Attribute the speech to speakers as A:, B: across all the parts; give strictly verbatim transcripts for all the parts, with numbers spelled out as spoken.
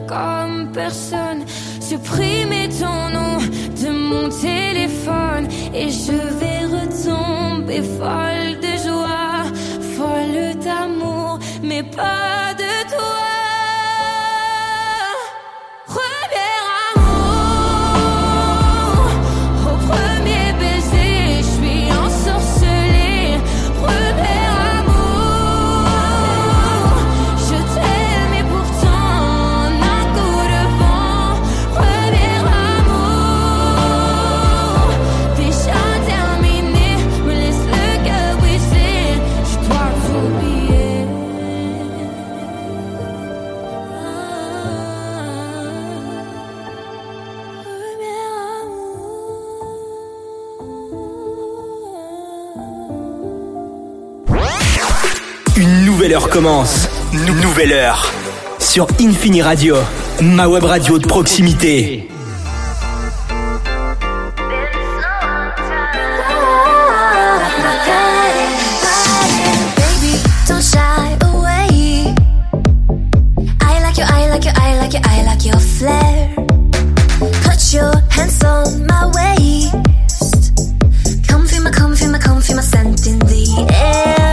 A: comme personne. Supprimer ton nom de mon téléphone et je vais retomber folle de joie, folle d'amour, mais pas de toi.
B: Une nouvelle heure commence. Nouvelle heure. Sur Infini Radio, ma web radio de proximité.
C: Baby, don't shy away. I like your, I like your, I like your, I like your flair. Put your hands on my waist. Come feel my, come feel my, come feel my scent in the air.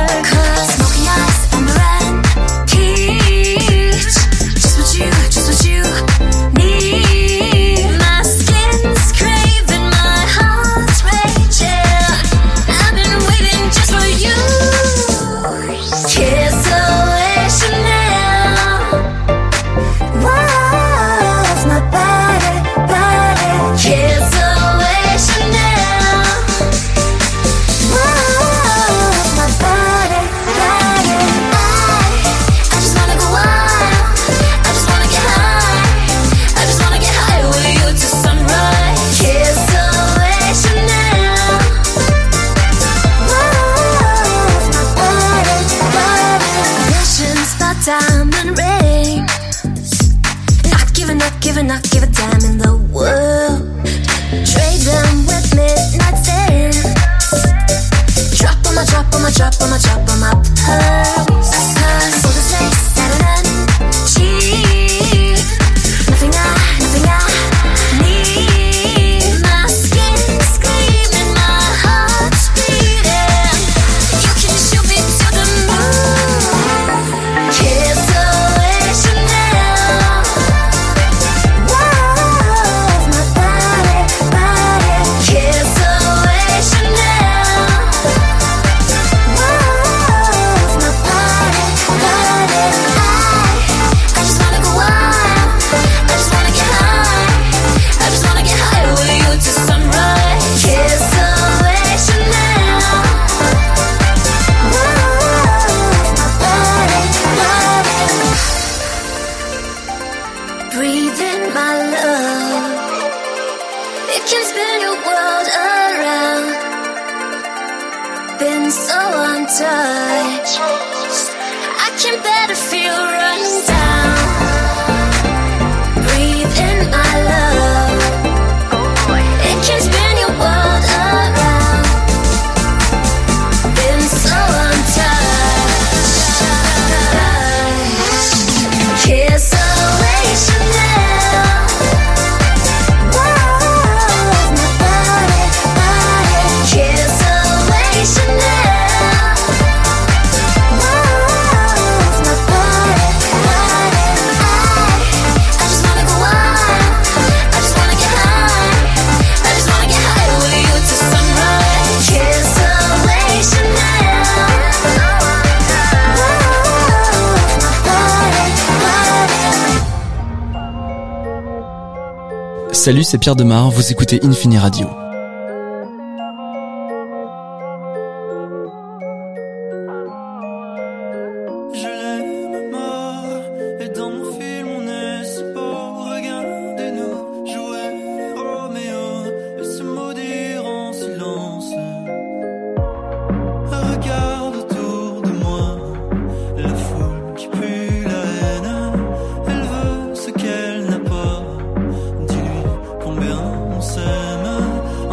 C: Not give a damn in the world. Trade them with midnight stands. Drop on my, drop on my, drop on my, drop on my pearls. Cause all this lace, satin and cheap. Nothing I, nothing I need. My skin screaming, my heart's beating. You can shoot me to the moon. Kiss away Chanel. I can better feel run down. Breathe in my love. It can spin your world around. Been so untouched. Kiss away Chanel. Whoa, my body, body. Kiss away Chanel.
D: Salut, c'est Pierre Demar, vous écoutez Infini Radio.
E: Combien on s'aime.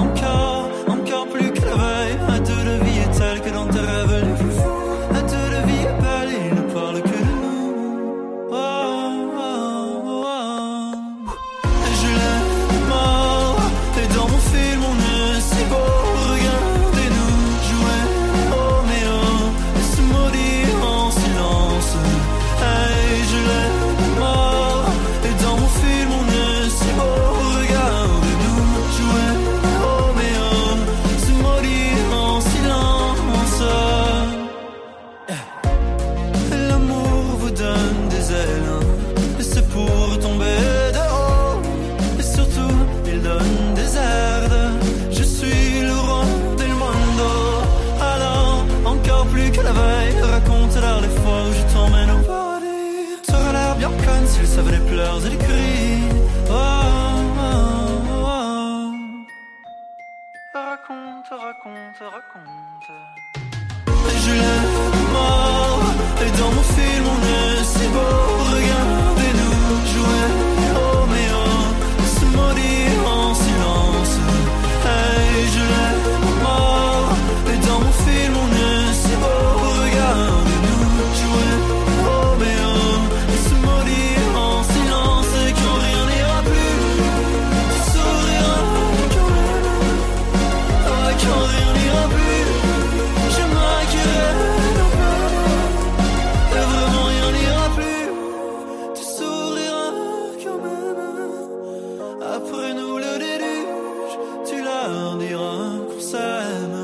E: raconte. Je l'aime mort, et dans mon film on est si beau. Regardez-nous jouer Roméo, se maudire en silence. Hey, je l'aime mort, et dans mon film on est si beau. Regardez-nous jouer Roméo, se maudire en silence. Et quand rien n'ira plus, tu souriras quand même. Ah, quand rien n'ira plus, je m'inquiéterai non plus. Et vraiment rien n'ira plus, tu souriras quand même. Après nous le déluge, tu leur diras qu'on s'aime.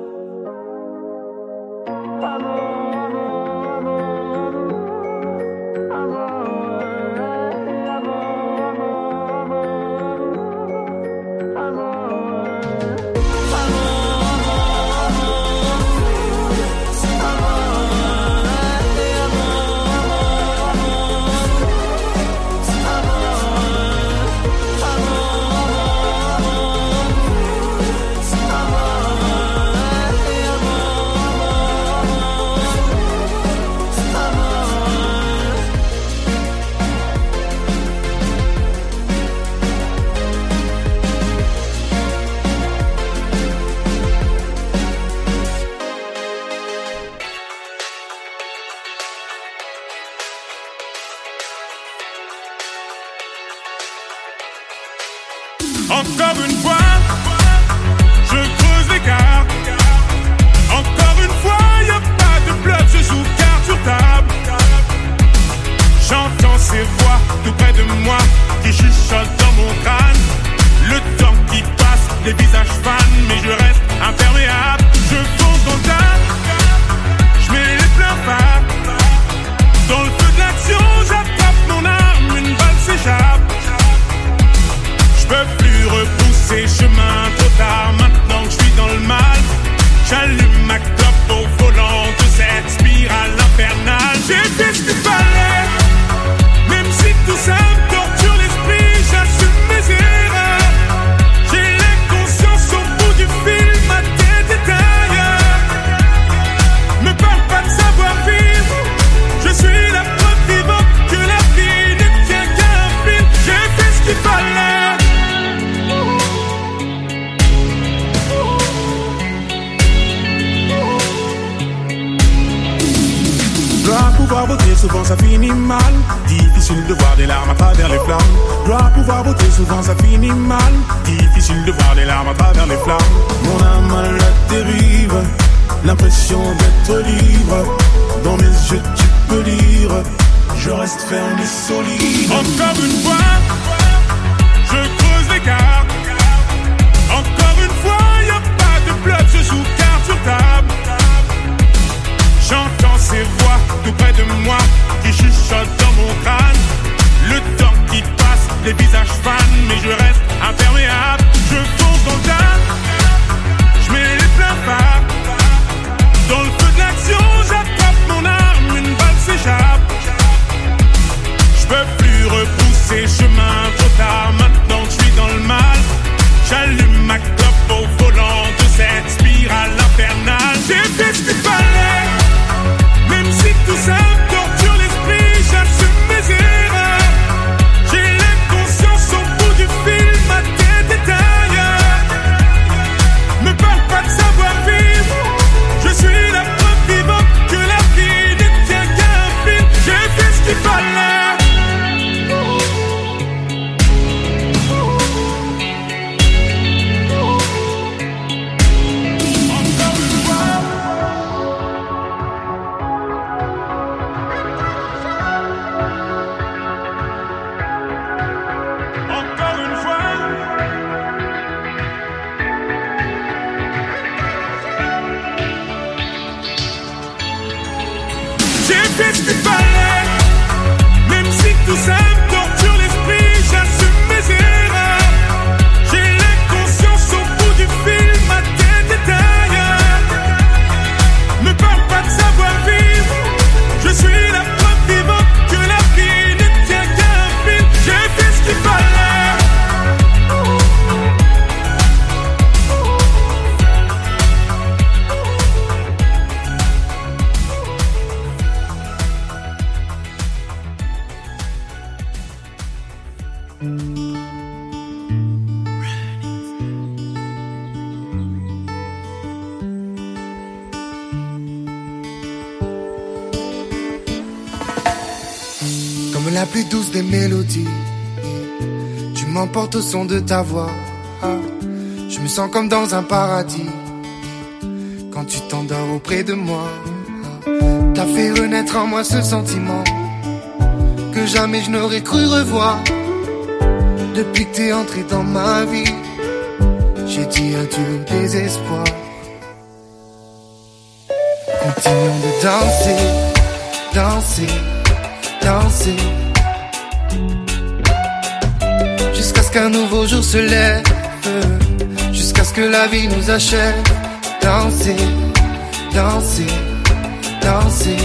F: Encore une fois, je creuse l'écart. Encore une fois, y'a pas de bluff, je joue carte sur table. J'entends ces voix tout près de moi qui chuchotent dans mon crâne. Le temps qui passe, les visages fanent, mais je reste imperméable. Je fonce dans le tas, je mets les pleins phares. Dans le feu de l'action, j'attrape mon arme, une balle s'échappe. Je peux plus repousser chemin trop tard. Maintenant que je suis dans le mal, j'allume ma clope au volant de cette spirale infernale. J'ai fait ce qu'il fallait, même si tout ça me torture l'esprit. J'assume mes erreurs, j'ai l'inconscience au bout du fil. Ma tête est ailleurs. Me parle pas de savoir vivre, je suis la preuve vivante que la vie ne tient qu'à un fil. J'ai fait ce qu'il fallait.
G: Dois pouvoir voter, souvent ça finit mal. Difficile de voir des larmes à travers les flammes. Dois pouvoir voter, souvent ça finit mal. Difficile de voir des larmes à travers les flammes. Mon âme à la dérive, l'impression d'être libre. Dans mes yeux tu peux lire, je reste ferme et solide.
F: Encore une fois, je creuse l'écart. Encore une fois, y'a pas de bluff, je joue carte sur table. J'entends ces voix tout près de moi qui chuchotent dans mon crâne. Le temps qui passe, les visages fanent, mais je reste imperméable. Je fonce dans le tas, je mets les pleins phares. Dans le feu de l'action, j'attrape mon arme, une balle s'échappe. Je peux plus repousser chemin trop tard. Maintenant que je suis dans le mal, j'allume ma clope au volant de cette spirale infernale. J'ai fait ce qu'il fallait, même si tout ça me torture l'esprit. J'assume mes erreurs, j'ai l'inconscience au bout du fil. Ma tête est ailleurs. Me parle pas de savoir vivre, je suis la preuve vivante que la vie ne tient qu'à un fil. J'ai fait ce qu'il fallait. Qu'est-ce qu'il fallait, même si tout ça me torture l'esprit. J'assume mes erreurs, j'ai l'inconscience au bout du fil. Ma tête est ailleurs. Me parle pas de savoir vivre, je suis la preuve vivante que la vie ne tient qu'à un fil. J'ai fait ce qu'il fallait.
H: la plus douce des mélodies. Tu m'emportes au son de ta voix. Je me sens comme dans un paradis quand tu t'endors auprès de moi. T'as fait renaître en moi ce sentiment que jamais je n'aurais cru revoir. Depuis que t'es entré dans ma vie, j'ai dit adieu au désespoir. Continuons de danser, danser, danser, jusqu'à ce qu'un nouveau jour se lève, jusqu'à ce que la vie nous achève. Danser, danser, danser,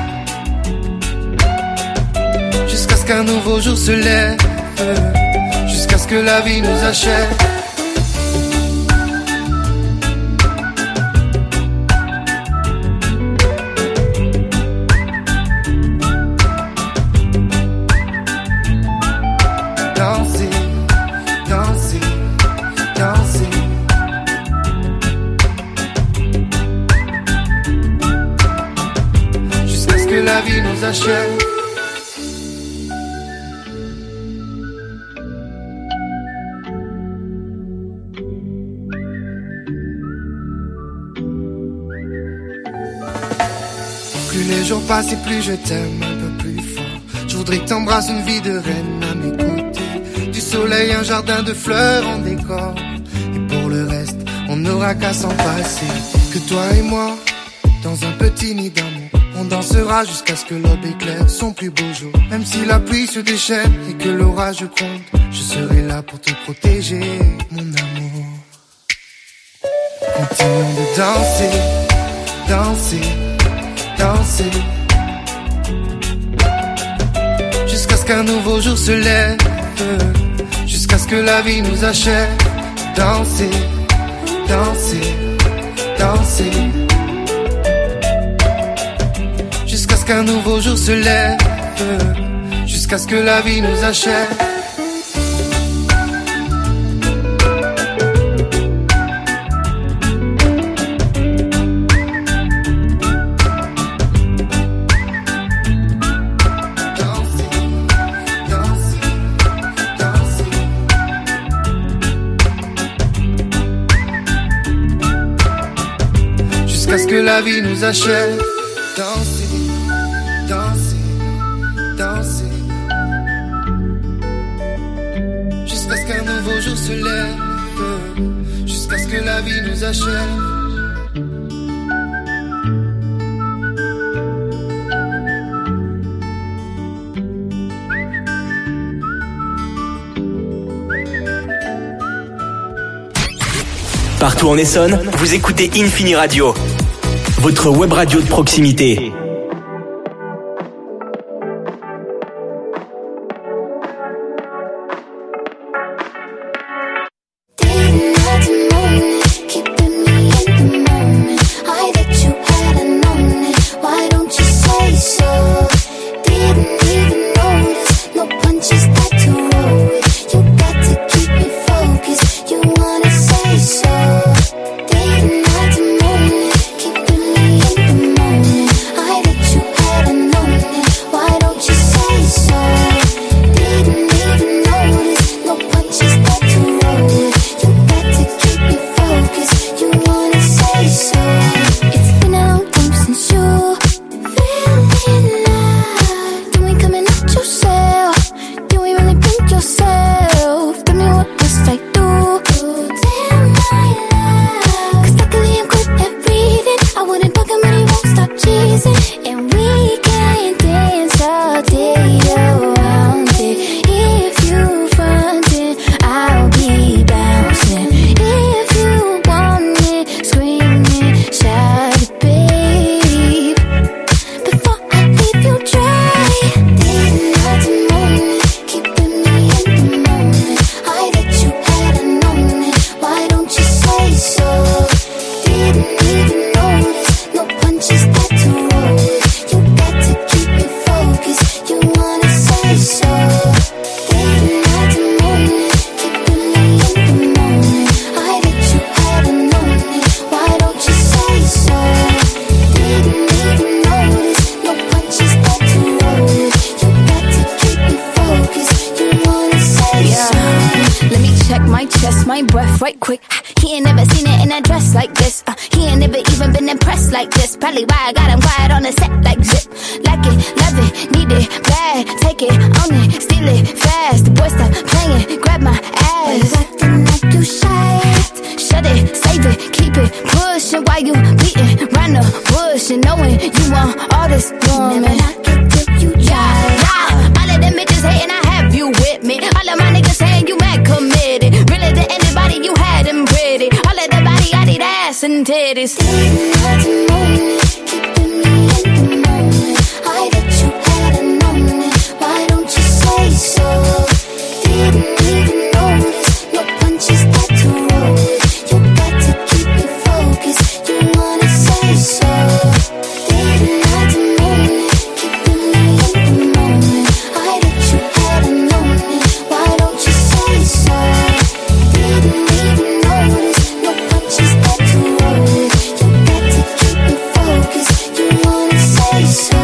H: jusqu'à ce qu'un nouveau jour se lève, jusqu'à ce que la vie nous achève. Danser, danser, danser, jusqu'à ce que la vie nous achève. Plus les jours passent et plus je t'aime un peu plus fort. Je voudrais que t'embrasses une vie de reine à mes côtés. Du soleil, un jardin de fleurs en décor. Et pour le reste, on n'aura qu'à s'en passer. Que toi et moi, dans un petit nid d'amour, on dansera jusqu'à ce que l'aube éclaire son plus beau jour. Même si la pluie se déchaîne et que l'orage gronde, je serai là pour te protéger, mon amour. Continuons de danser, danser, danser, jusqu'à ce qu'un nouveau jour se lève, jusqu'à ce que la vie nous achève. Danser, danser, danser, jusqu'à ce qu'un nouveau jour se lève, jusqu'à ce que la vie nous achève. Jusqu'à ce que la vie nous achève. Danser, danser, danser, jusqu'à ce qu'un nouveau jour se lève, jusqu'à ce que la vie nous achève.
B: Partout en Essonne, vous écoutez Infini Radio, votre web radio de proximité.
C: I
A: my chest, my breath right quick. He ain't never seen it in a dress like this. Uh, he ain't never even been impressed like this. Probably why I got him quiet on the set like zip. Like it, love it, need it, bad. Take it, own it, steal it, fast. The boy stop playing, grab my ass.
C: Acting like you shy.
A: Shut it, save it, keep it pushing while you beating round the bush and knowing you want all this woman.
C: Never knock it till you try.
A: Yeah, yeah. All of them bitches hating, I have you with me. All of my niggas saying you mad committed. Really to anybody, you had them pretty. All of the body, I need ass and titties.
C: Didn't have to moan it, keeping me in the moment. I bet you hadn't known it. Why don't you say so? Didn't even notice your punches that to roll it. You got to keep it focused. You wanna say so? Didn't have to moan it, keeping me in the moment. I bet you hadn't known it. Why don't you say so? Didn't even notice your punches that to roll it. You got to keep it focused. You wanna say so?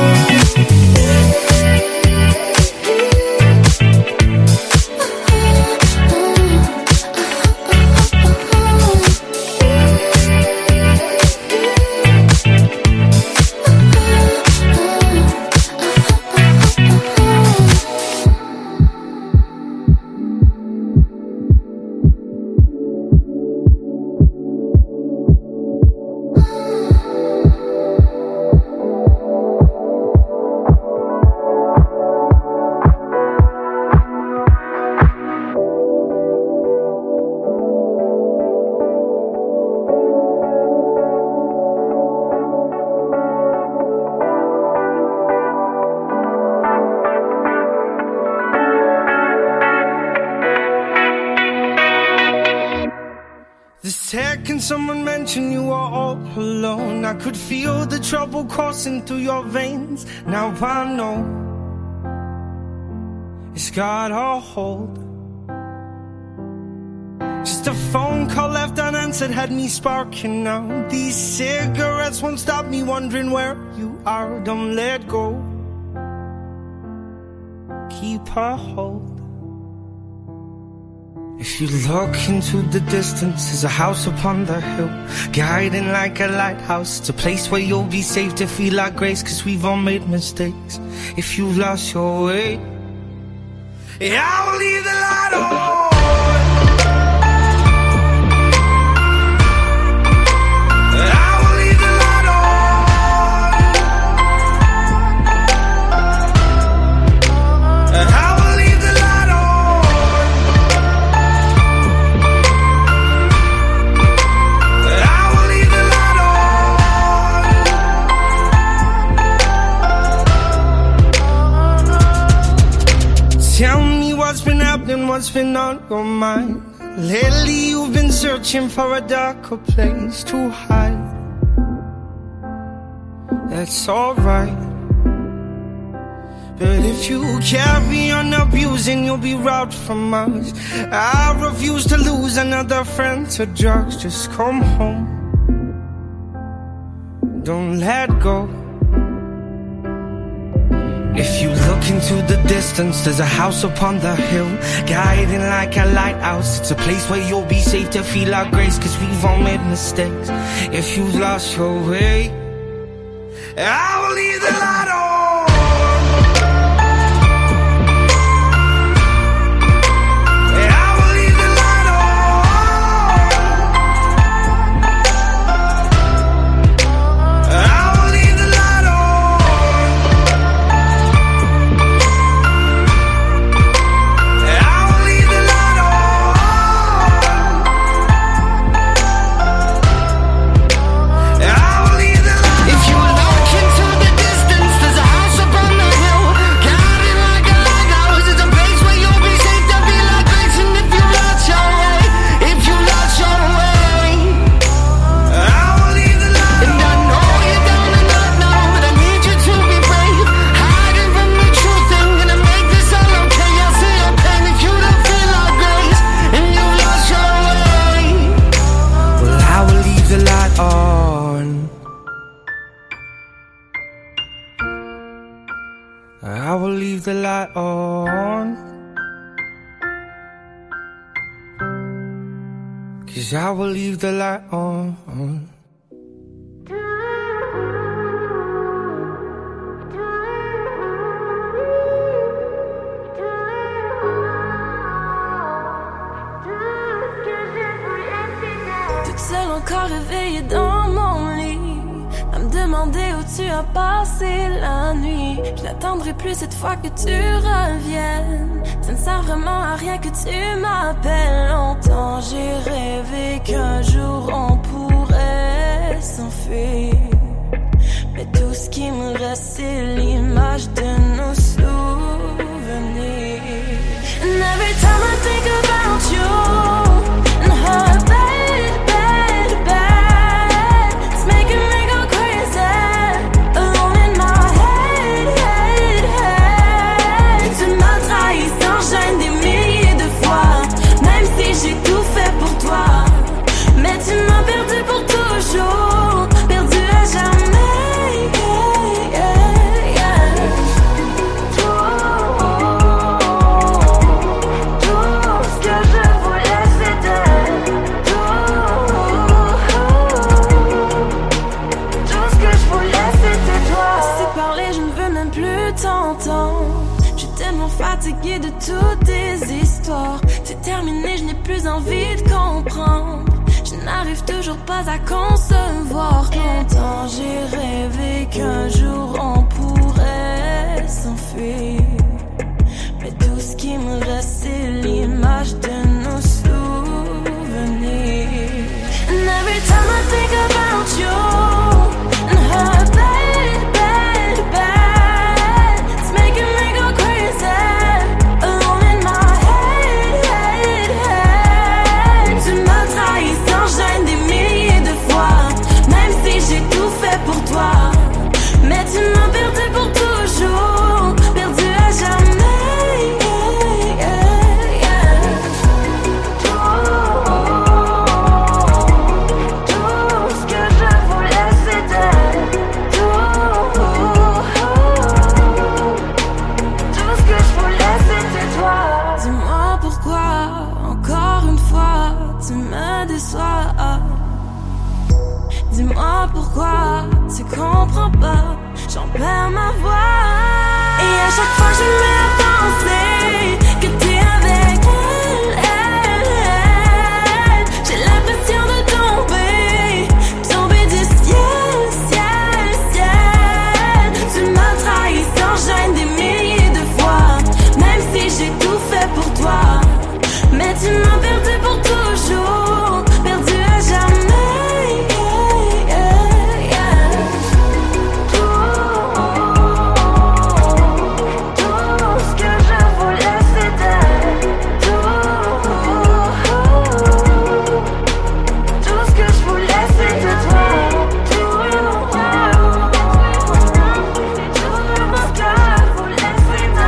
I: The second someone mentioned you were all alone, I could feel the trouble coursing through your veins. Now I know it's got a hold. Just a phone call left unanswered had me sparking now. These cigarettes won't stop me wondering where you are. Don't let go, keep a hold. If you look into the distance, there's a house upon the hill, guiding like a lighthouse. It's a place where you'll be safe to feel our grace, cause we've all made mistakes. If you've lost your way, yeah, I will leave the light on. Tell me what's been happening, what's been on your mind. Lately you've been searching for a darker place to hide. That's alright, but if you carry on abusing, you'll be robbed from us. I refuse to lose another friend to drugs. Just come home, don't let go. If you look into the distance, there's a house upon the hill, guiding like a lighthouse. It's a place where you'll be safe to feel our grace, cause we've all made mistakes. If you've lost your way, I will leave the light on. I will leave the light on. 'cause I will leave the light on.
A: Toute seule encore réveillée dans mon lit, à me demander où tu as passé la nuit. Je n'attendrai plus cette fois que tu reviennes. Ça ne sert vraiment à rien que tu m'appelles. Longtemps j'ai rêvé qu'un jour on pourrait s'enfuir, mais tout ce qui me reste c'est l'image de nos souvenirs. And every time I think about you and her bad, bad, bad, it's making me go crazy, alone in my head, head, head. Tu m'as trahi sans gêne des milliers de fois, même si j'ai tout fait pour toi, mais tu m'as perdu pour toujours, perdu à jamais, yeah, yeah, yeah. Tout ce que je voulais c'était tout, tout ce que je voulais c'était toi. Assez parlé, je ne veux même plus t'entendre. Je suis tellement fatiguée de toutes tes histoires. C'est terminé, je n'ai plus envie de comprendre. Je n'arrive toujours pas à concevoir. Longtemps j'ai rêvé qu'un jour on pourrait s'enfuir, mais tout ce qui me reste c'est l'image de nos souvenirs. And every time I think about you and her bad, bad, bad, it's making me go crazy, alone in my head, head, head. Tu m'as trahi sans gêne des milliers de fois, même si j'ai tout fait pour toi, mais tu m'as perdu pour toujours, perdu à jamais, yeah, yeah, yeah. Tout, tout ce que je voulais c'était tout, tout ce que je voulais c'était toi. Dis-moi pourquoi, encore une fois, tu me déçois. Dis-moi pourquoi, tu comprends pas, j'en perds ma voix. Et à chaque fois je me mets à penser que t'es avec elle, elle, elle. J'ai l'impression de tomber, tomber du ciel, ciel, ciel. Tu m'as trahi sans gêne des milliers de fois, même si j'ai tout fait pour toi, mais tu m'as perdu pour toujours, perdu à jamais, yeah, yeah, yeah. Tout, tout ce que je voulais c'était tout, tout ce que je voulais c'était toi. Tout, tout ce que je voulais c'était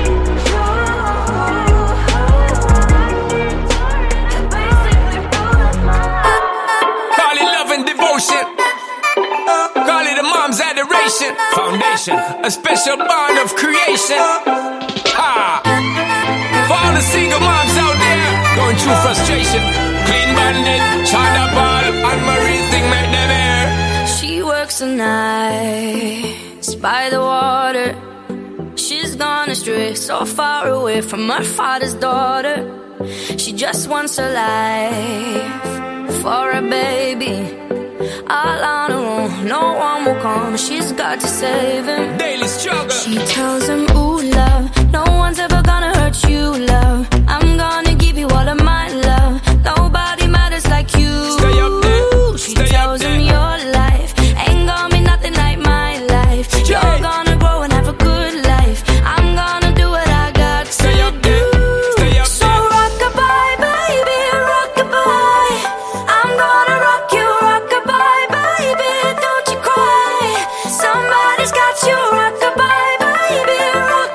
J: Call it love and devotion. Call it a mom's adoration. Foundation, a special bond of creation. Ha! For all the single moms out there going through frustration. Clean Bandit, China Ball, and Marie thing make them air.
A: She works the nights by the water. She's gone astray, so far away from her father's daughter. She just wants a life for a baby, all on her own. No one will come, she's got to save him.
J: Daily struggle.
A: She tells him, ooh, love, no one's ever gonna hurt you, love. I'm gonna give you all of my love. Nobody matters like you.
J: Stay up there.
A: She
J: Stay
A: tells
J: up
A: him
J: there.
A: your life ain't gonna be nothing like my life.
J: Jay.
A: You're gonna grow and have a good life. I'm gonna do what I got to
J: Stay up
A: do.
J: there. Stay up
A: So
J: there.
A: rock-a-bye, baby, rock-a-bye. I'm gonna rock you, rock-a-bye, baby, don't you cry. Somebody's got you, rock-a-bye, baby, rock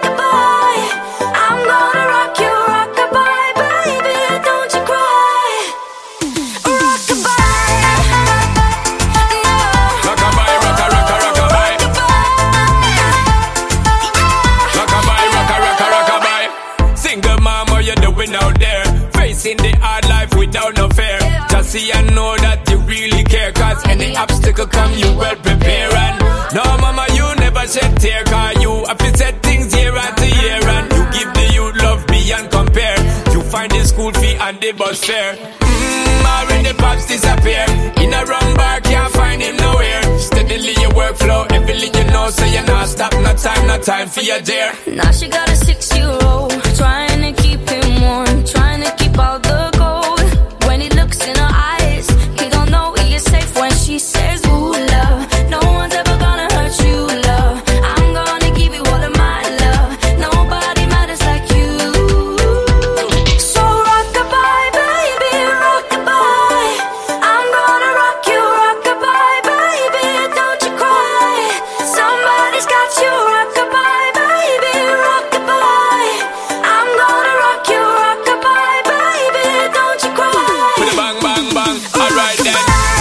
J: to come, you well prepared. And no, mama, you never shed tear, cause you have to set things year after year. And you give the youth love beyond compare. You find the school fee and the bus fare. Mmm, already pops disappear. In a wrong bar, can't find him nowhere. Steadily your workflow, everything you know, so you're not stop, no time, no time for your dear.
A: Now she got a six-year-old, trying to keep him warm, trying to keep out the cold. When he looks in her eyes, he don't know he is safe when she says, ooh, love, no one's ever gonna hurt you, love. I'm gonna give you all of my love. Nobody matters like you. So rock-a-bye, baby, rock-a-bye. I'm gonna rock you, rock-a-bye, baby, don't you cry. Somebody's got you, rock-a-bye, baby, rock-a-bye. I'm gonna rock you, rock-a-bye, baby, don't you cry.
J: With a bang, bang, bang, alright then.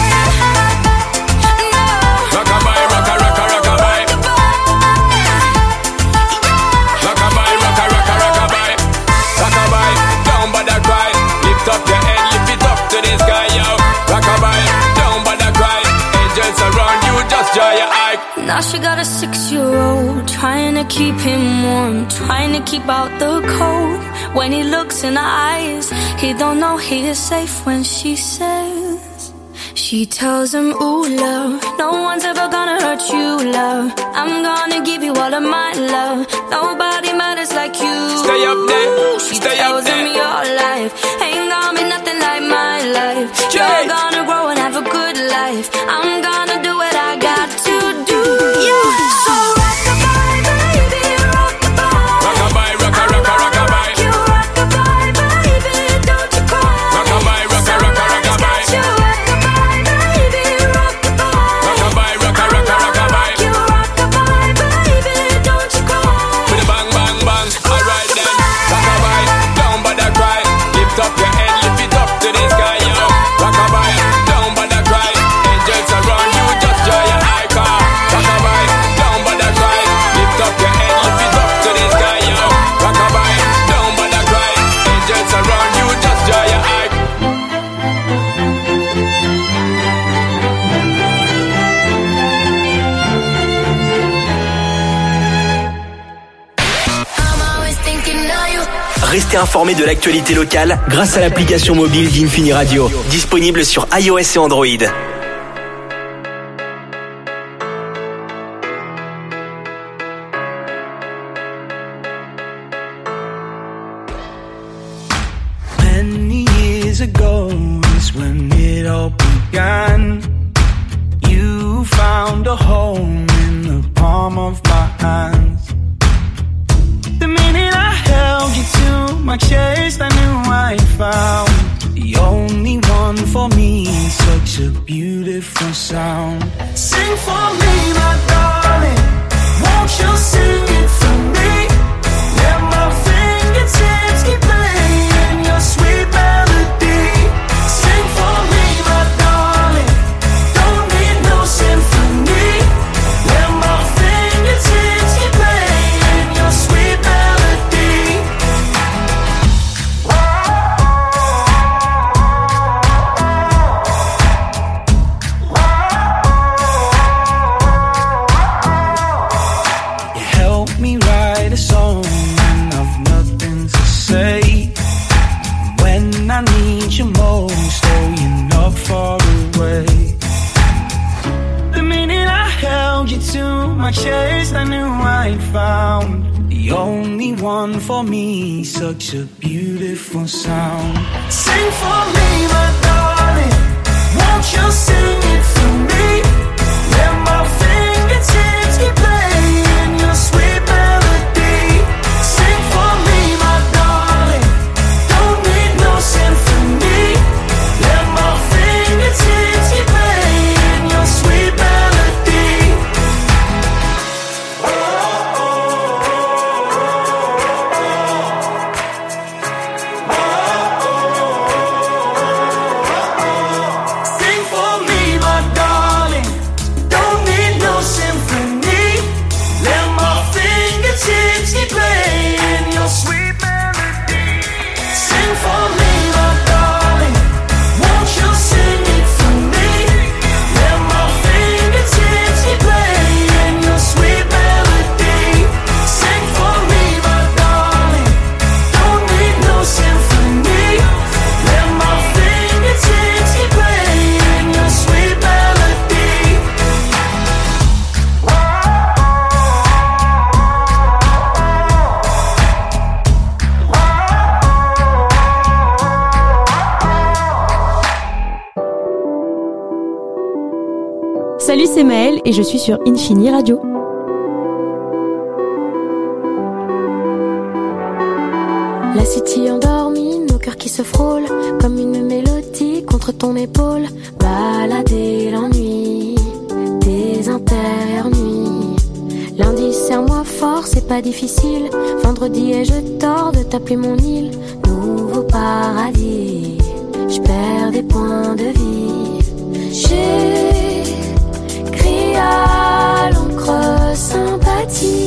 J: Rock-a-bye, rocka, rocka, rock-a-bye. Rock-a-bye, rocka, rocka, rock-a-bye. Rock-a-bye, don't bother cry. Lift up your head, lift it up to the sky, yo. Rock-a-bye, don't bother cry. Angels around you, just dry your eye.
A: Now she got a six-year-old, trying to keep him warm, trying to keep out the cold. When he looks in her eyes, he don't know he is safe when she says, she tells him, ooh, love, no one's ever gonna hurt you, love. I'm gonna give you all of my love. Nobody matters like you.
J: Stay up there,
A: She
J: stay
A: tells
J: up there.
A: him your life ain't gonna be nothing like my life.
J: Jay.
A: You're gonna grow and have a good life. I'm gonna do what I got to do. Yeah. So rock-a-bye, baby, rock-a-bye.
J: Rock-a-bye, rocka, rocka, rock-a-bye.
A: You rock-a-bye, baby, don't you cry.
J: Rock-a-bye, rocka, rocka, rock-a-bye.
A: You rock-a-bye, baby, rock-a-bye.
J: Rock-a-bye, rocka, rocka, rock-a-bye.
A: You rock-a-bye, baby, don't you cry.
J: With a bang, bang, bang, alright then. Rock-a-bye, don't bother cry. Lift up your head, lift it up to the sky, yo. Rock-a-bye, don't bother cry. Angels around you, just dry your eye, car. Rock-a-bye, don't bother cry. Lift up your head, lift it up to the sky, yo. Rock-a-bye, don't bother cry. Angels around you, just dry your eye.
C: I'm always thinking of you.
B: Restez informés de l'actualité locale grâce à l'application mobile d'Infini Radio, disponible sur iOS et Android.
I: Many years ago is when it all began. You found a home in the palm of my hands. The minute I held you to my chest, I knew I found the only one for me. Such a beautiful sound. Sing for me, my darling. Won't you sing it for me? Let my fingertips keep playing your sweet melody. Sing for me, my darling. Don't need no symphony. Let my fingertips keep playing your sweet melody. You help me write a song when I've nothing to say. When I need you most, oh, you're not far away. The minute I held you to my chest, I knew I'd found the only one for me. Such a beautiful sound. Sing for me, my darling. Won't you sing it for me? Let my fingertips keep playing your sweet melody. Sing for me, my darling. Don't need no symphony. Let my fingertips keep playing your sweet melody. Sing for me, my darling.
K: c'est Maëlle et je suis sur Infini Radio.
A: La city endormie, nos cœurs qui se frôlent comme une mélodie contre ton épaule. Balader l'ennui des intérieures nuits. Lundi, serre-moi fort, c'est pas difficile. Vendredi, ai-je tort de t'appeler mon île? Nouveau paradis, je perds des points de vie. J'ai écrit à l'encre sympathie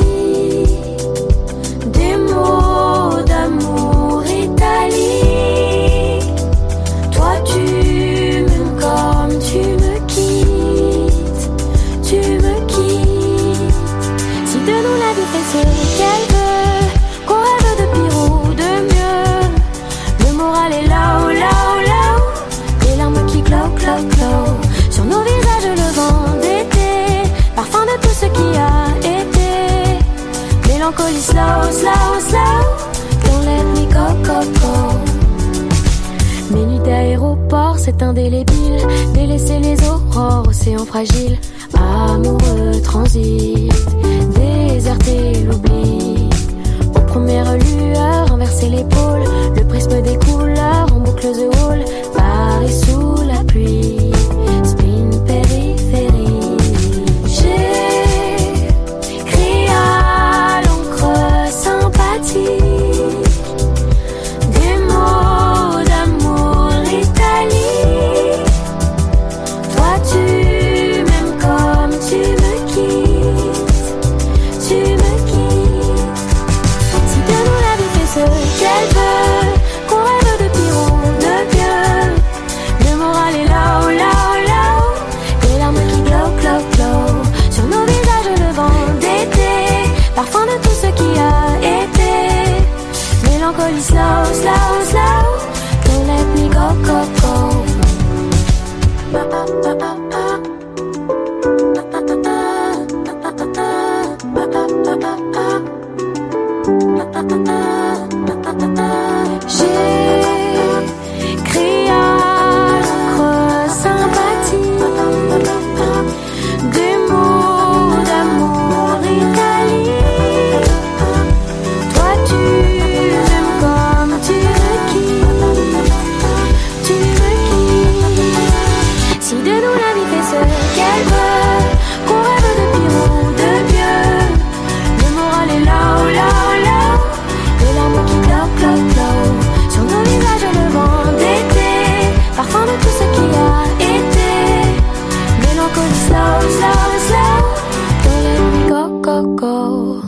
A: des mots d'amour italique. Toi tu m'aimes comme tu me quittes, tu me quittes. Si de nous la vie fait ce qu'elle veut, qu'on rêve de pire ou de mieux, le moral est là-haut, là-haut, là-haut. Les larmes qui clôt, clôt, clôt sur nos visages, le vent d'été, parfum de tout ce qui a été. Mélancolie slow, slow, slow, don't let me go, go, go. Mes nuits d'aéroport, c'est indélébile. Délaisser les aurores, océan fragile. Amoureux transit, déserter l'oubli. Aux premières lueurs, inverser l'épaule. Le prisme des couleurs, en boucle the wall. Paris sous la pluie, spin périphérie. J'ai écrit à l'encre sympathique des mots d'amour italique. Toi tu m'aimes comme tu me quittes, tu me quittes. Si de nous la vie fait ce qu'elle veut, qu'on rêve de pire ou de mieux, le moral est là-haut, là-haut, là-haut. Les larmes qui clôt, clôt, clôt sur nos visages, le vent d'été, parfum de tout ce qui a été. Mélancolie slow, slow, slow, don't let me go, go, go. Ba, ba, ba, ba, ba. Ba, ba, ba, ba. Ba, ba, ba, ba. Ba, ba, ba, ba, ba. Ba, ba, ba, ba. Ba, ba, ba, ba. J'ai écrit à l'encre sympathie des mots d'amour italique. Toi tu m'aimes comme tu me quittes, tu me quittes. Si de nous la vie fait ce qu'elle veut, qu'on rêve de pire ou de mieux, le moral est là-haut, là-haut, là-haut. Les larmes qui clôt, clôt, clôt sur nos visages, le vent d'été, parfum de tout ce qui a été. Mélancolie slow, slow, slow, don't let me go, go, go.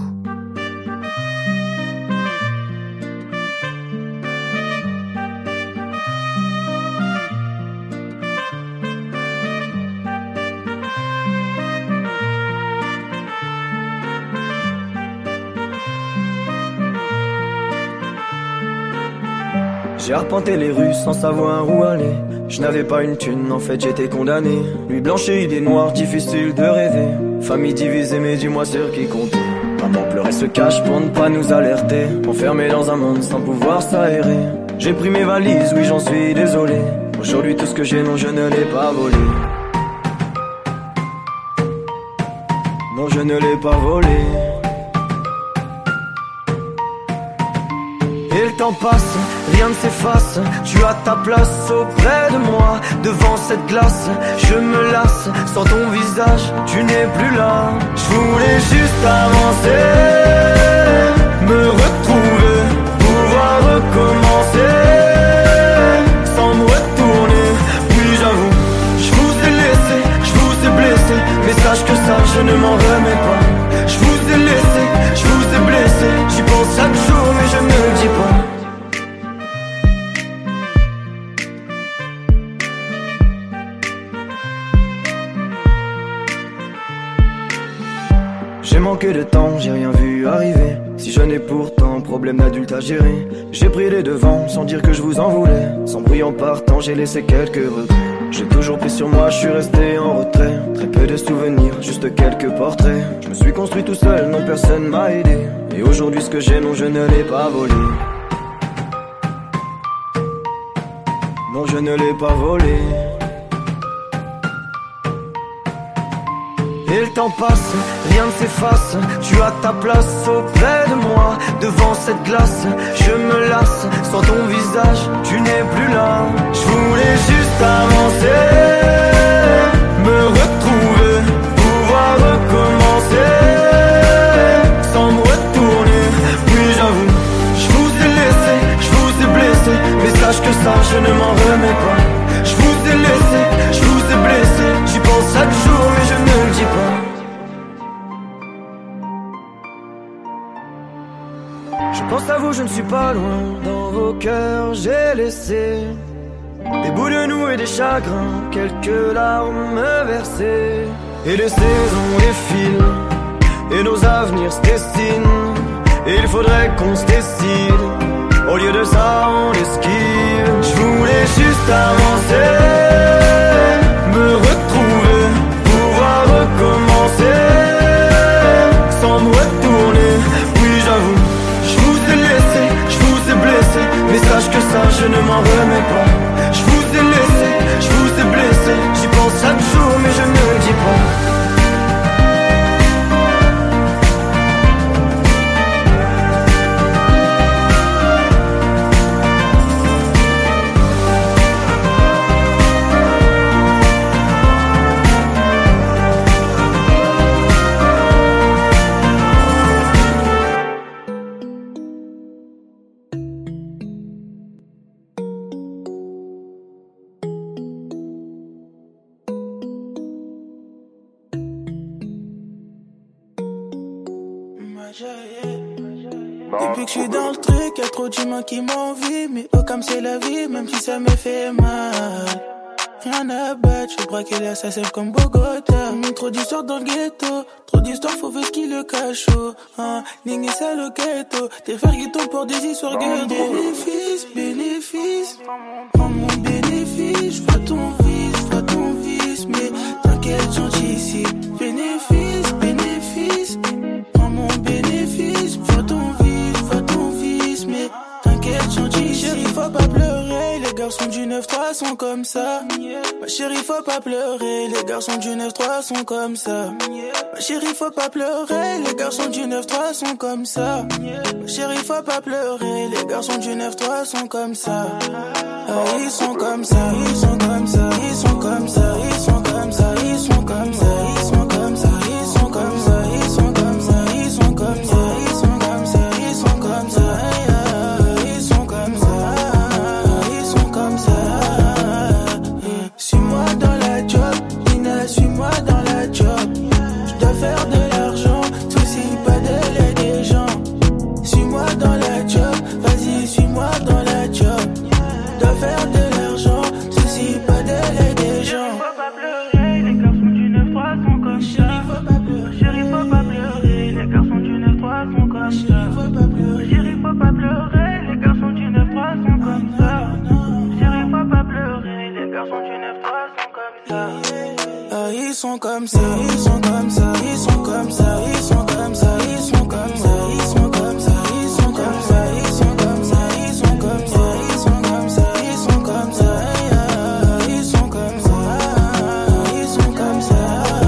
L: J'ai arpenté les rues sans savoir où aller. Je n'avais pas une thune, en fait j'étais condamné. Nuit blanche et idées noires, difficile de rêver. Famille divisée, mais dis-moi sur qui compter. Maman pleurait se cache pour ne pas nous alerter. Enfermé dans un monde sans pouvoir s'aérer. J'ai pris mes valises, oui j'en suis désolé. Aujourd'hui tout ce que j'ai, non je ne l'ai pas volé. Non je ne l'ai pas volé. Et le temps passe, rien ne s'efface. Tu as ta place auprès de moi. Devant cette glace, je me lasse. Sans ton visage, tu n'es plus là. Je voulais juste avancer, me retrouver, pouvoir recommencer, sans me retourner. Oui j'avoue, je vous ai laissé, je vous ai blessé, mais sache que ça je ne m'en remets pas. Je vous ai laissé, je vous ai blessé, j'y pense chaque jour mais je ne le dis pas. J'ai manqué de temps, j'ai rien vu arriver. Si je n'ai pourtant problème d'adulte à gérer. J'ai pris les devants sans dire que je vous en voulais. Sans bruit en partant, j'ai laissé quelques regrets. J'ai toujours pris sur moi, je suis resté en retrait. Très peu de souvenirs, juste quelques portraits. Je me suis construit tout seul, non personne m'a aidé. Et aujourd'hui ce que j'ai, non je ne l'ai pas volé. Non je ne l'ai pas volé. Et le temps passe, rien ne s'efface. Tu as ta place auprès de moi. Devant cette glace, je me lasse. Sans ton visage, tu n'es plus là. Je voulais juste avancer, me retrouver, pouvoir recommencer, sans me retourner. Oui, j'avoue, je vous ai laissé, je vous ai blessé, mais sache que ça, je ne m'en remets pas. Je vous ai laissé, je vous ai blessé, j'y pense chaque jour, mais je ne le dis pas. Je pense à vous, je ne suis pas loin. Dans vos cœurs, j'ai laissé des bouts de nous et des chagrins, quelques larmes versées. Et les saisons défilent, et nos avenirs se dessinent. Et il faudrait qu'on se décide. Au lieu de ça, on esquive. Je voulais juste avancer, me retrouver, pouvoir recommencer, sans me retourner. Oui, j'avoue, je vous ai laissé, je vous ai blessé, mais sache que ça, je ne m'en remets pas. Je vous ai laissé, je vous ai blessé, j'y pense chaque jour, mais je ne le dis pas.
M: Depuis que je suis dans le truc, y'a trop d'humains qui m'envient. Mais oh comme c'est la vie, même si ça me fait mal. Rien à battre, je braquer la S F comme Bogota. Mais trop d'histoires dans le ghetto, trop d'histoires, faut voir qui le cachot. Hein, Ligné ça le ghetto, tes frères qui tombent pour des histoires ghetto. Bénéfice, bénéfice, prends mon bénéfice. Je vois ton vice, je vois ton vice. Mais t'inquiète, gentil, bénéfice, bénéfice, prends mon bénéfice. Je vois ton vice, je vois ton vice. Mais t'inquiète, gentil, chérie, faut pas pleurer. Les garçons du neuf trois sont comme ça. Ma chérie, faut pas pleurer. Les garçons du neuf trois sont comme ça. Ma chérie, faut pas pleurer. Les garçons du neuf trois sont comme ça. Ma chérie, faut pas pleurer. Les garçons du neuf trois sont comme ça. Ah, ils sont comme ça, ils sont comme ça, ils sont comme ça, ils sont comme ça, ils sont comme ça, ils sont comme ça, ils sont comme ça, ils sont comme ça, ils sont comme ça, ils sont comme ça, ils sont comme ça, ils sont comme ça, ils sont comme ça. Suis-moi dans la job, Ina, suis-moi dans la job. Je dois faire de l'argent, soucie pas de l'aide des gens. Suis-moi dans la job, vas-y, suis-moi dans la job. Je dois faire de l'argent, soucie pas de l'aide des gens. Faut pas pleurer, les garçons du neuf trois sont comme ça. Faut pas pleurer, chérie, faut pas pleurer, les garçons du neuf trois sont comme ça. Faut pas pleurer, chérie, faut pas pleurer, les garçons du neuf trois sont comme ça. Chérie, faut pas pleurer, les garçons du neuf trois sont comme ça. Ah, ils sont comme ça, ils sont comme ça, ils sont comme ça, ils sont comme ça, ils sont comme ça, ils sont comme ça, ils sont comme ça, ils sont comme ça, ils sont comme ça, ils sont comme ça, ils sont comme ça, ils sont comme ça, ils sont comme ça.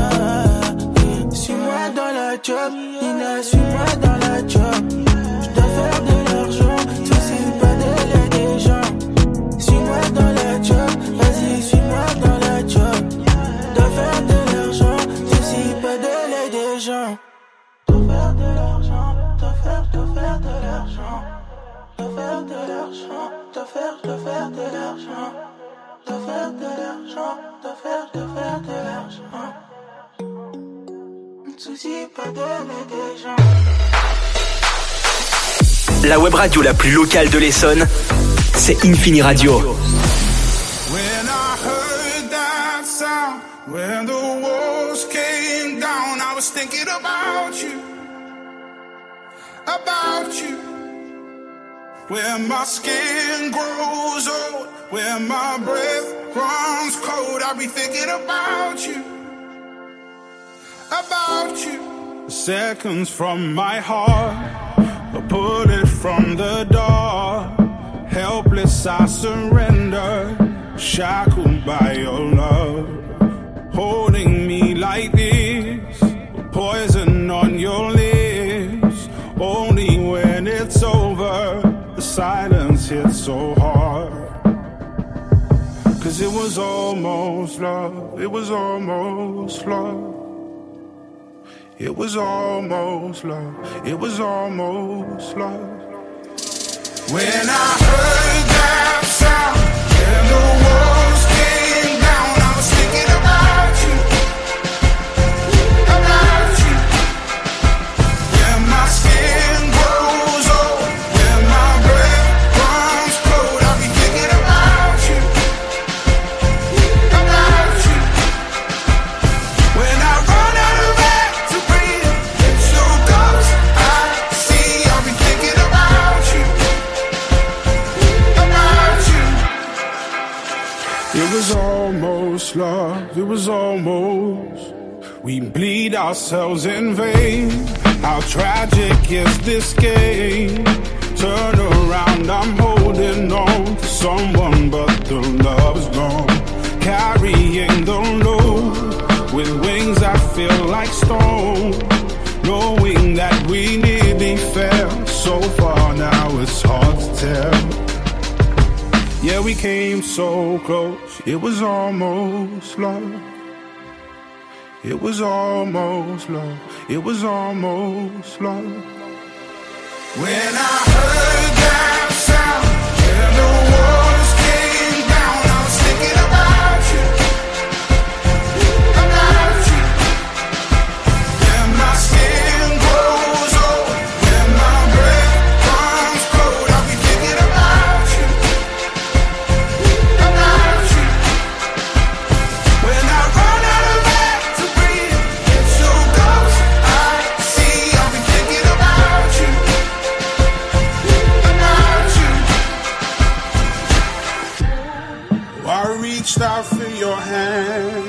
M: Suis-moi dans la job, Ina, suis-moi dans la job. Je dois faire de l'argent, soucie pas de l'aide des gens. Suis-moi dans la job, vas-y, suis-moi dans la job. Je dois faire de l'argent, soucie pas de l'aide des gens. Dois faire de l'argent, dois faire, dois faire de l'argent. Dois faire de l'argent, dois faire, dois faire de l'argent. Dois faire de l'argent, dois faire, dois faire de l'argent. Ne soucie pas de l'aide des gens.
B: La web radio la plus locale de l'Essonne, c'est Infini Radio.
G: When I heard that sound, when the walls came down, I was thinking about you, about you. Where my skin grows old, where my breath runs cold, I'll be thinking about you, about you. Seconds from my heart, a bullet from the door. Helpless I surrender, shackled by your love. Holding me like this, silence hit so hard. Cause it was almost love, it was almost love. It was almost love, it was almost love. When I heard that sound and the walls came down, I was thinking about you, about you. When my skin grows old, when my breath runs cold, I'll be thinking about you, about you. When I run out of air to breathe, it's your ghost I see, I'll be thinking about you, about you. It was almost love, it was almost. We bleed ourselves in vain. How tragic is this game? Turn around, I'm holding on to someone, but the love is gone. Carrying the load with wings that feel like stone. Knowing that we nearly fell so far, now it's hard to tell. Yeah, we came so close, it was almost love. It was almost love, it was almost love. When I heard that sound and the walls came down, I was thinking about you, about you. When my skin grows old, when my breath comes cold, I'll be thinking about you, about you. When I run out of air to breathe, it's your ghost I see, I'll be thinking about you, about you. Oh, I reached out for your hand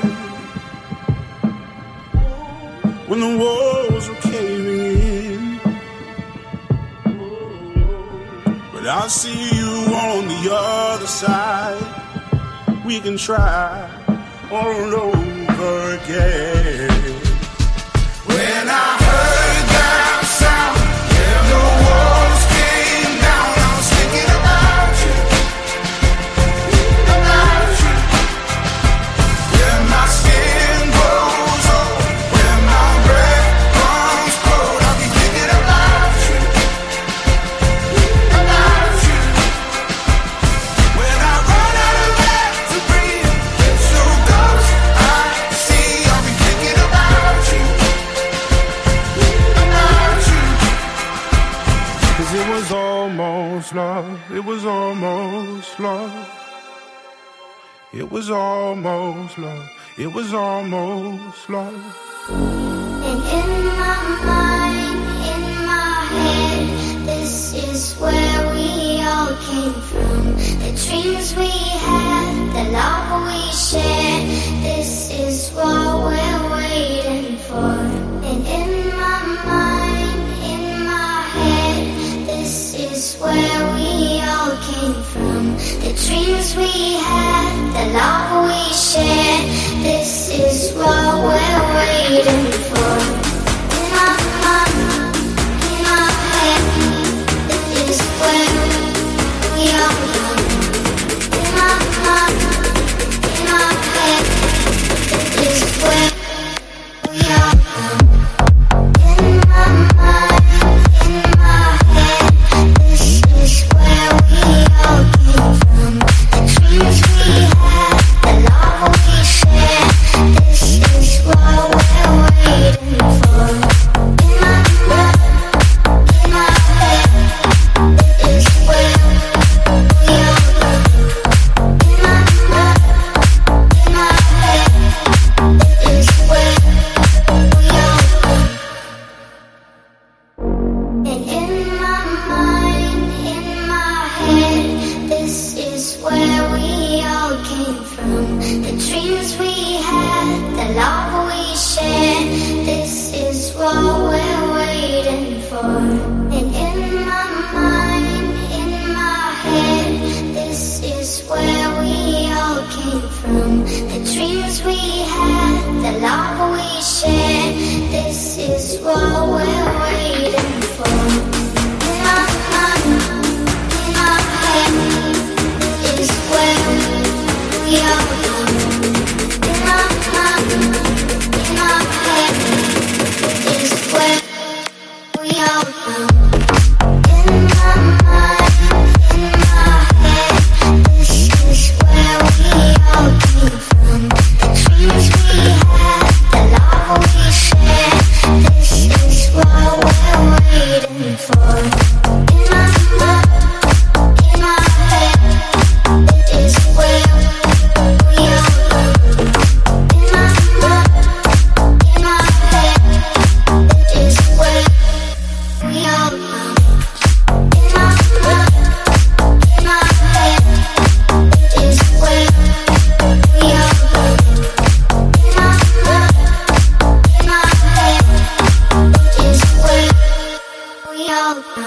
G: when the walls were caving in, but I see you on the other side. We can try all over again. When I heard that sound and the walls came down, I was thinking about you, about you. When my skin grows old, when my breath comes cold, I'll be thinking about you, about you. When I run out of air to breathe, it's your ghost I see, I'll be thinking about you, about you. Cause it was almost love, it was almost love. It was almost love, it was almost love.
C: And in my mind, in my head, this is where we all came from. The dreams we had, the love we shared, this is what we're waiting for. And in my mind, in my head, this is where we all came from. The dreams we had, the love we shared, this is what we're waiting for. In my mind, in my head, this is where we all come. In my mind, in my head, this is where we all come. In my mind, in my head, this is where we all came from. The dreams we had, the love we shared, this is what we're waiting for.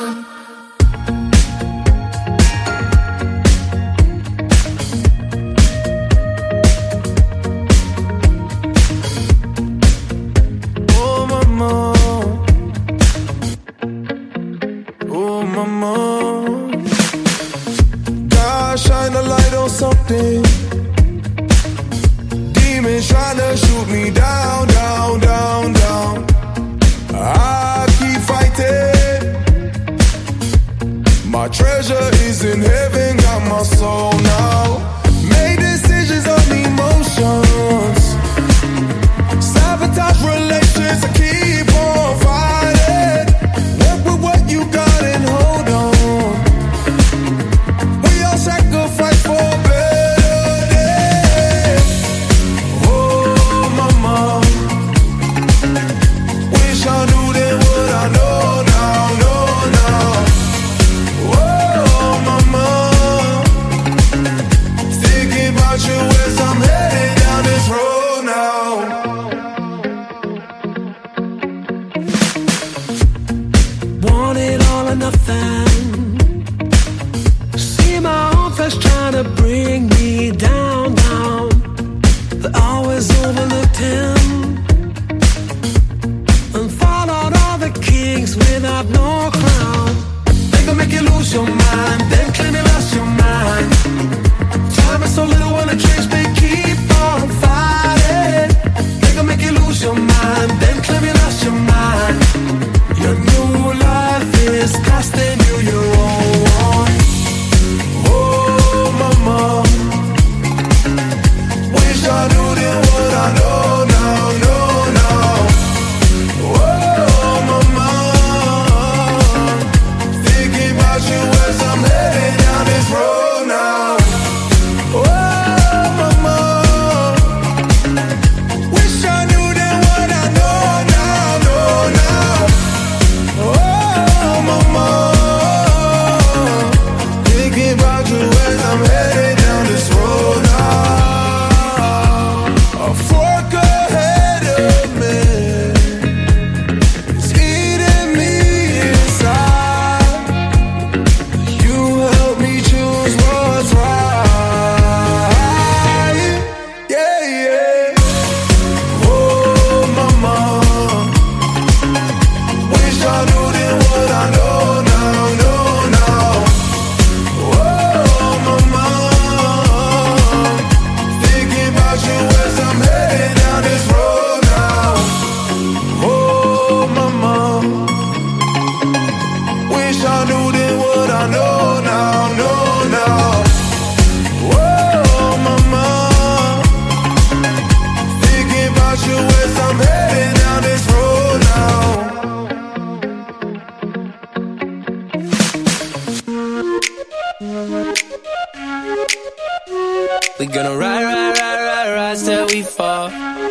N: We gonna ride, ride, ride, ride, ride till we fall.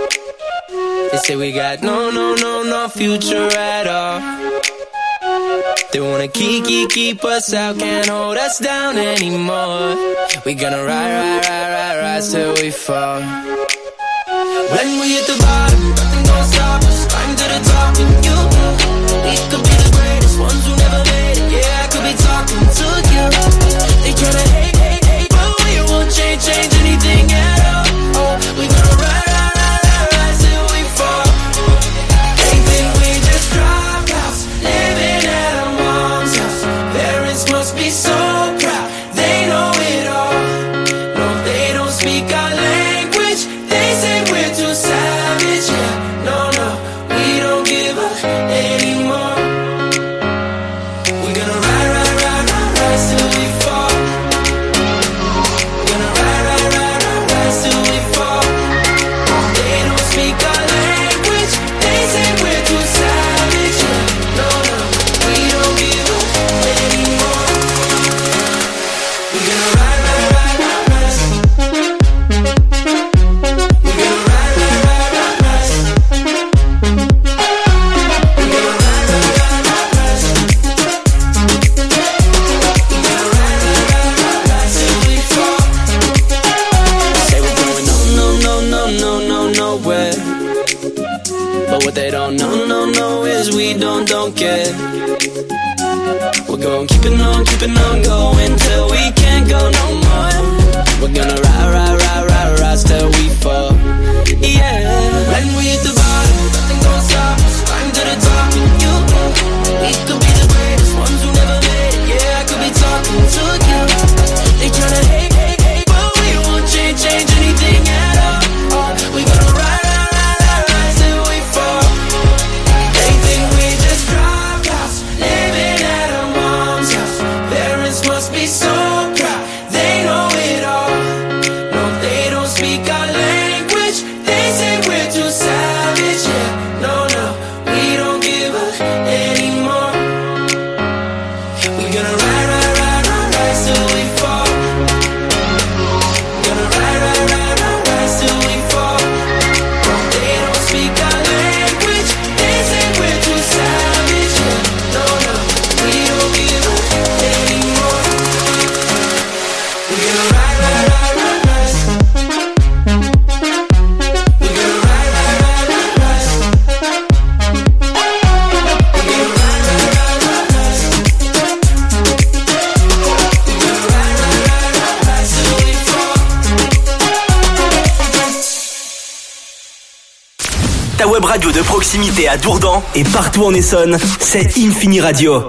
N: They say we got no, no, no, no future at all. They wanna keep, keep, keep us out, can't hold us down anymore. We gonna ride, ride, ride, ride, ride till we fall. When we hit the bottom, nothing gon' stop us. Climb to the top and you, we could be the greatest ones who never made it. Yeah, I could be talking to you. They tryna hate, hate, hate, but we won't change, change anything at all. Oh, we gonna ride, ride, ride, ride, ride till we fall. They think we just dropped out, living at our mom's house. Parents must be so proud, they know it all. No, they don't speak our language. They say we're too savage. Yeah, no, no, we don't give up anymore. We're gonna ride, ride, ride, ride, ride till we fall. We're gonna ride, ride, ride, ride, ride till we fall. They don't speak our language. They say we're too savage. Yeah, no, no, we don't give up anymore. We're gonna ride, ride, ride, ride, ride. We're gonna ride, ride, ride, ride, ride. We're gonna ride, ride, ride, ride, ride. We're gonna ride, ride, ride, ride, ride till we fall. Say we're going no, no, no, no, no, no, nowhere. But what they don't know, no, no, is we don't, don't care. We're gonna keep it on, keep it on going till we can't go no more. We're gonna ride, ride, ride, ride, ride till we fall. Yeah. When we hit the bottom, nothing gon' stop us. Climb to the top, you know. We could be the greatest ones who never made it. Yeah, I could be talking to you. They tryna hate, hate, hate, but we won't change, change anything at all. We gonna ride, ride, ride, ride, ride till we fall. They think we just dropped out, living at our mom's house. Parents must be so proud, they know it all. No, they don't speak our language. They say we're too savage. Yeah, no, no, we don't give up anymore. We're gonna ride, ride, ride, ride, ride till we fall. Gonna ride, ride, ride, ride, ride till we fall. No, they don't speak our language. They say we're too savage. Yeah, no, no, we don't give up anymore. We're gonna ride, ride, ride, ride, ride. We're gonna ride, ride, ride, ride, ride. We're gonna ride, ride, ride, ride, ride. We're gonna ride, ride, ride, ride, ride till we fall.
B: Ta web radio de proximité à Dourdan et partout en Essonne, c'est Infini Radio.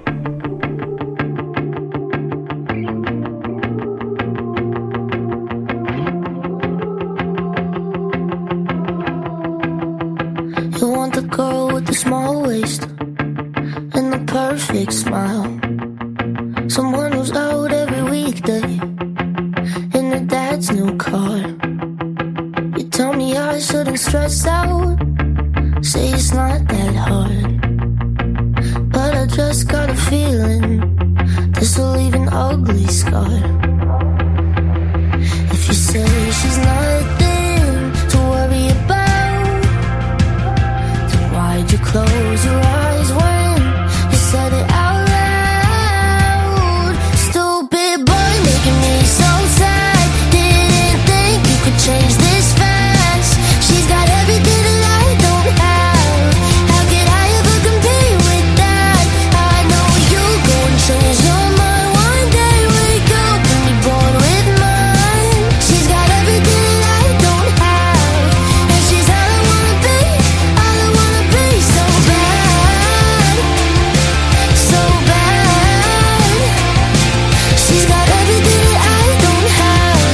C: You want the girl with the small waist and the perfect smile. Someone who's out every weekday in her dad's new car. You tell me I shouldn't stress out, say it's not that hard. But I just got a feeling this will leave an ugly scar. If you say she's nothing to worry about, then why'd you close your eyes when you said it out loud? Stupid boy making me so sad. Didn't think you could change this fast. She's got everything that I don't have. How could I ever compete with that? I know you'll go and change your mind one day. Wake up and be born with mine. She's got everything that I don't have, and she's all I wanna be, all I wanna be. So bad, so bad. She's got everything that I don't have.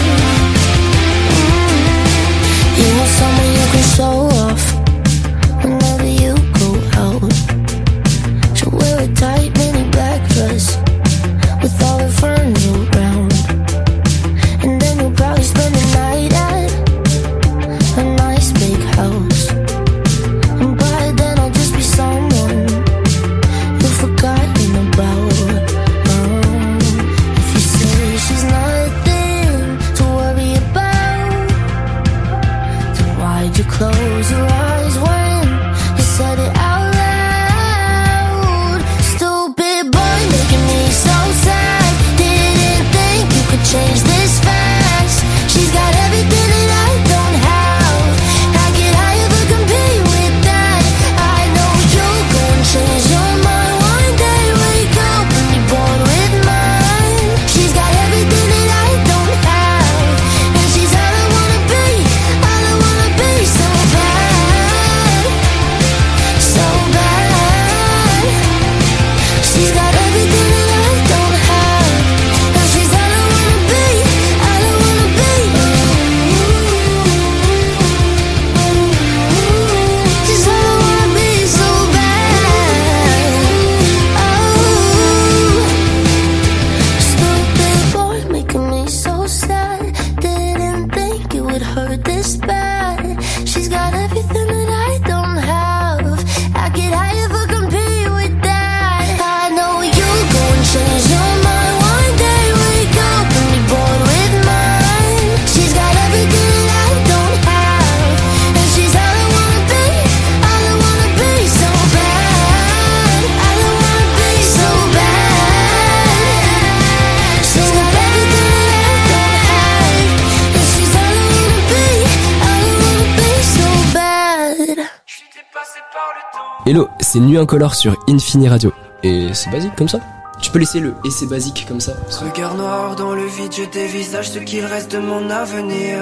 C: You want someone you can show off whenever you go out. She'll wear a tight mini black dress with all her friends around, and then you'll probably spend the night at a nice big house. And by then I'll just be someone you've forgotten about. Um, if you say she's nothing to worry about, then why'd you close your eyes when you said it out loud? Stupid boy making me so sad. Didn't think you could change this fast. She's got everything that I don't have. How could I ever compete with that? I know you'll go and change your mind one day. Wake up and be born with mine. She's got everything that I don't have, and she's all I wanna be, all I wanna be. So bad, so bad. She's got everything that I don't have, and she's all I wanna be, all I wanna be. She's all I wanna be, so bad. Oh, stupid boy making me so sad. Didn't think it would hurt this bad. She's got everything that I don't have. How could I ever compete with that? I know you'll go and change your mind one day. Wake up and be born with mine. She's got everything that I don't have, and she's all I wanna be, all I wanna be. So bad, all I wanna be. So bad. She's got everything that I don't have, and she's all I wanna be, all I wanna be. So bad.
O: Hello, c'est Nuit Incolore sur Infini Radio. Et c'est basique comme ça. peux laisser le essai basique comme ça.
L: Regard noir dans le vide, je dévisage ce qu'il reste de mon avenir.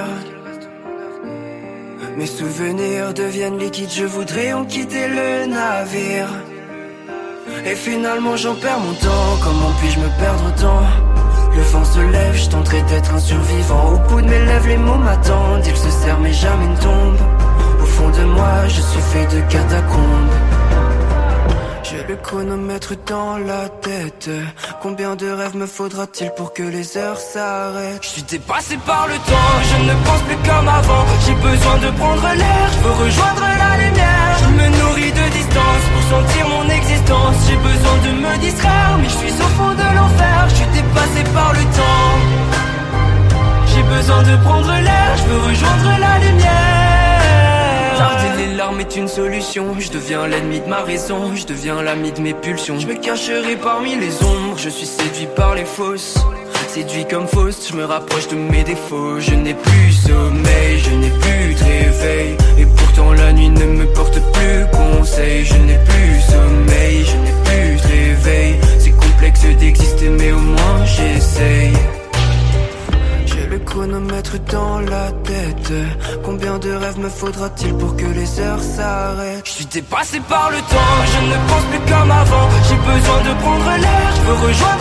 L: Mes souvenirs deviennent liquides, je voudrais en quitter le navire. Et finalement j'en perds mon temps, comment puis-je me perdre autant? Le vent se lève, je tenterai d'être un survivant. Au bout de mes lèvres les mots m'attendent, ils se serrent mais jamais ne tombent. Au fond de moi je suis fait de catacombes. J'ai le chronomètre dans la tête. Combien de rêves me faudra-t-il pour que les heures s'arrêtent? Je suis dépassé par le temps, je ne pense plus comme avant. J'ai besoin de prendre l'air, je veux rejoindre la lumière. Je me nourris de distance pour sentir mon existence. J'ai besoin de me distraire, mais je suis au fond de l'enfer. Je suis dépassé par le temps. J'ai besoin de prendre l'air, je veux rejoindre la lumière. Tarder les larmes est une solution. Je deviens l'ennemi de ma raison, je deviens l'ami de mes pulsions. Je me cacherai parmi les ombres, je suis séduit par les fausses. Séduit comme fausse, je me rapproche de mes défauts. Je n'ai plus sommeil, je n'ai plus de réveil. Et pourtant la nuit ne me porte plus conseil. Je n'ai plus sommeil, je n'ai plus de réveil. C'est complexe d'exister mais au moins j'essaye. J'ai le chronomètre dans la tête. Combien de rêves me faudra-t-il pour que les heures s'arrêtent? Je suis dépassé par le temps, je ne pense plus comme avant. J'ai besoin de prendre l'air, je veux rejoindre